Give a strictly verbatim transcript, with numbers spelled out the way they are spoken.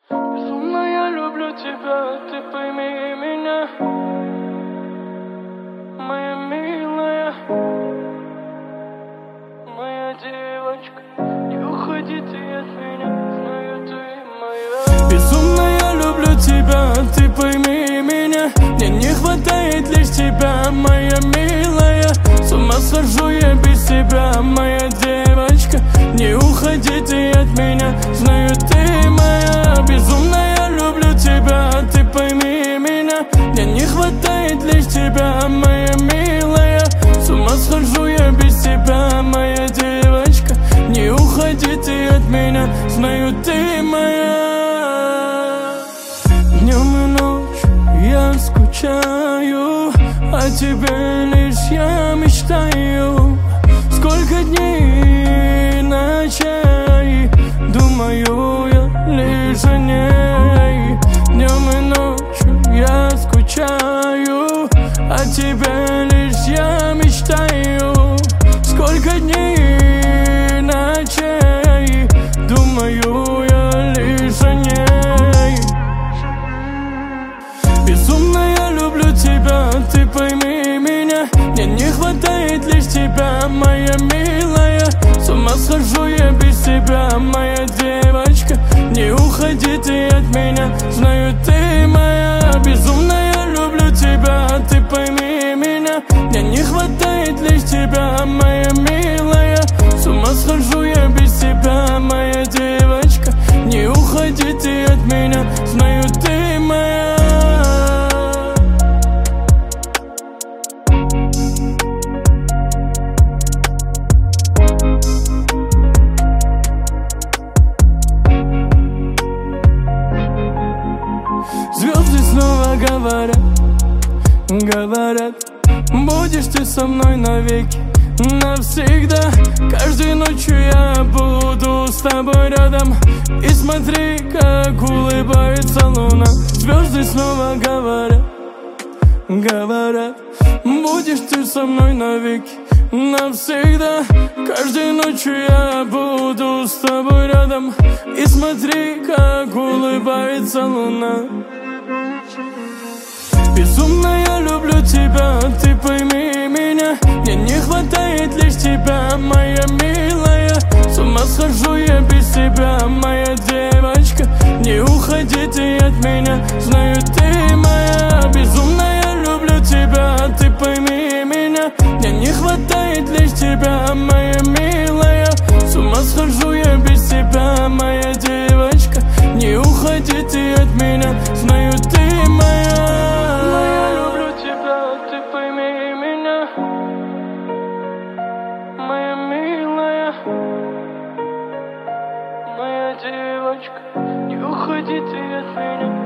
Безумно я люблю тебя, ты пойми меня, моя милая, моя девочка. Не уходи ты от меня, знаю, ты моя. Безумно я люблю тебя, ты пойми меня. Мне не хватает лишь тебя, моя милая. С ума схожу я без тебя, моя девочка. Не уходи ты от меня, знаю, ты моя. Безумно я люблю тебя, ты пойми меня. Мне не хватает лишь тебя, моя милая. С ума схожу я без тебя, моя девочка. Не уходи ты от меня, знаю, ты моя. Днем и ночью я скучаю, о тебе лишь я мечтаю. Сколько дней, ночей думаю я лишь о ней. Днем и ночью я скучаю, о тебе лишь я мечтаю. Сколько дней, ночей думаю я лишь о ней. Безумно я люблю тебя, ты пойми меня. Мне не хватает лишь тебя, моя милая. С ума схожу я без тебя, моя девочка. Не уходи ты от меня, знаю, ты моя. Безумно я люблю тебя, ты пойми меня. Мне не хватает лишь тебя, моя милая. С ума схожу я без тебя, моя девочка. Не уходи ты от меня, знаю, ты моя. Звезды снова говорят, говорят, будешь ты со мной навеки, навсегда. Каждой ночью я буду с тобой рядом. И смотри, как улыбается луна. Звезды снова говорят, говорят, будешь ты со мной навеки, навсегда. Каждой ночью я буду с тобой рядом. И смотри, как улыбается луна. Безумно я люблю тебя, ты пойми меня. Мне не хватает лишь тебя, моя милая. С ума схожу я без тебя, моя девочка. Не уходи ты от меня, знаю, ты моя. Безумно я люблю тебя, ты пойми меня. Мне не хватает лишь тебя, моя милая. С ума схожу я без тебя, моя девочка. Не уходи ты от меня, знаю, ты моя. Я люблю тебя, ты пойми меня, моя милая, моя девочка. Не уходи ты от меня.